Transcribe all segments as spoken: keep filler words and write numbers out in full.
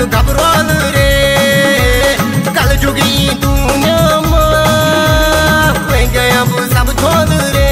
घबराल रे कल जुगी दुनिया में हो गया अब सब छोड़ रे।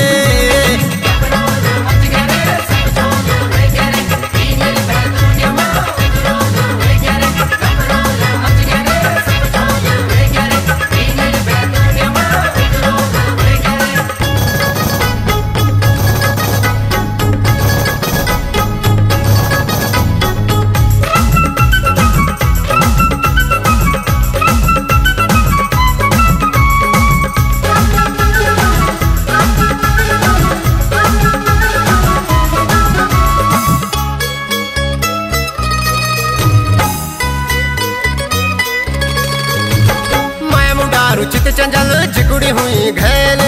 चित चंचल चिकुड़ी हुई घैल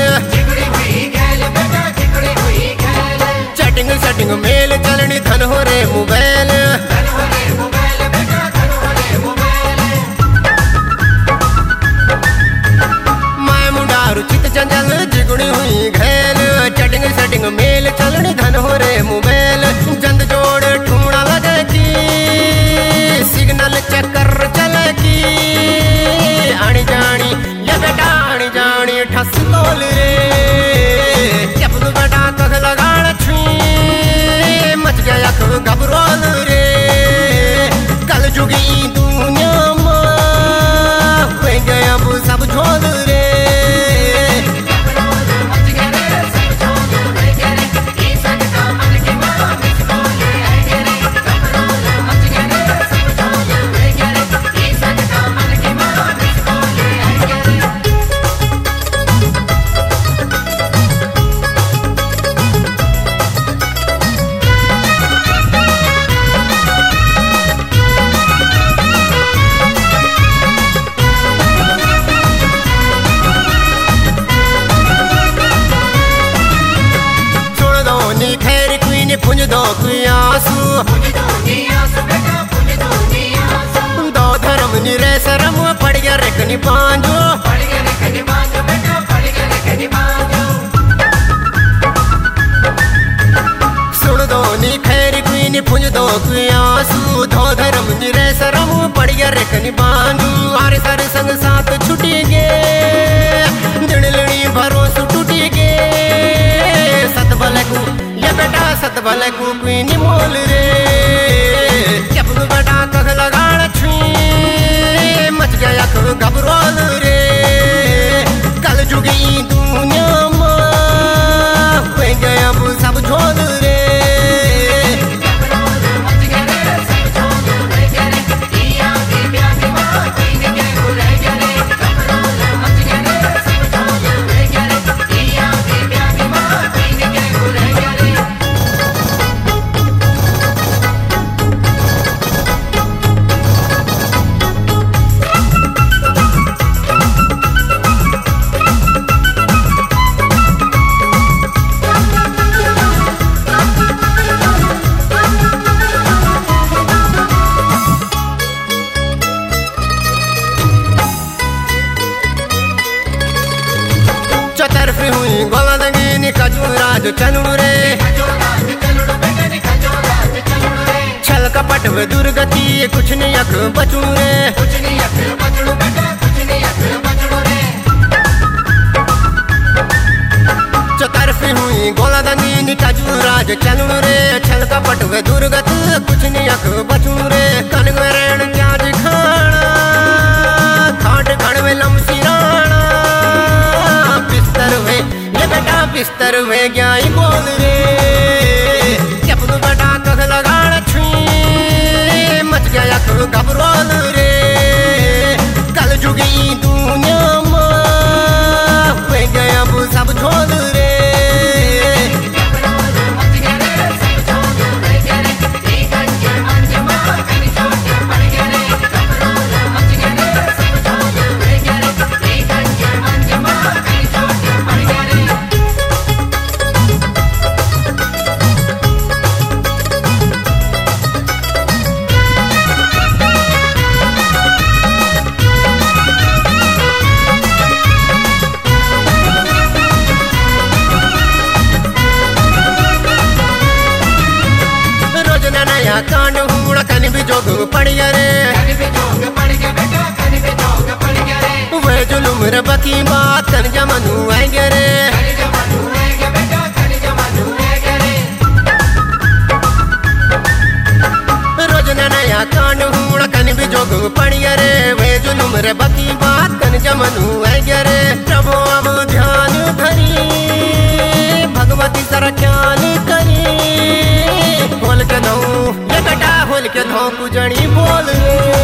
चटिंग सटिंग मेल चलनी धन हो रे मोबाइल। माय मुंडारू चित चंचल चिकुड़ी हुई घैल चटिंग सटिंग मेल चलनी धन हो रे मोबाइल। जंद जोड़ ठूणा लगे की सिग्नल चक्कर चले की आनी जानी बेटा आनी जानी ठस तोल रे जब बेटा कख लगान छी मच गया घबराल रे कल जुगी दुनिया में हो गया अब सब झोल रे। पुंज दो आंसू दो धर्म निरे शरम पड़ गया रेखनी पांजो सुन दो नी खैर क्वीन पुंज दो आंसू दो धर्म निरे शरम पड़ गया रेखनी पांजो हर सर संग साथ छुटी गे दिल लड़ी भरोसा टूटी गे सत भले को बेटा सत भले को क्वीन मोल रे जब बेटा कख लगान छी मच गया घबराल रे कल जुगी दुनिया में हो गया अब सब झोल रे। चतरफी हुई गोला दंगी खजूराज चलू रे छल कपट व दुर्गति कुछ नहीं अख बचू रे। चतरफी हुई गोला दंगी खजूराज चलू रे छल कपट व दुर्गति कुछ नहीं अख बचू रे। कनक रेण क्या दिखाना खाट खड़ में लमसी राणा बिस्तर हुए ये बेटा बिस्तर हुए क्या ही बोल रे जब बेटा कख लगान छी मच गया घबराल रे कल जुगी दुनिया में हो गया अब सब झोल रे। कन भी जोग पड़ गया रे, वे जुलुम रे बकी बात कन जमनु है गे रे। रोज नया कांड हूण कन भी जोग पड़ गया रे, वे जुलुम रे बकी बात कन जमनु है गे रे। प्रभु अब ध्यान धरी भगवती सर ख्याल करी, बोल के दो ये बेटा बोल के दो कुजणी बोल रे।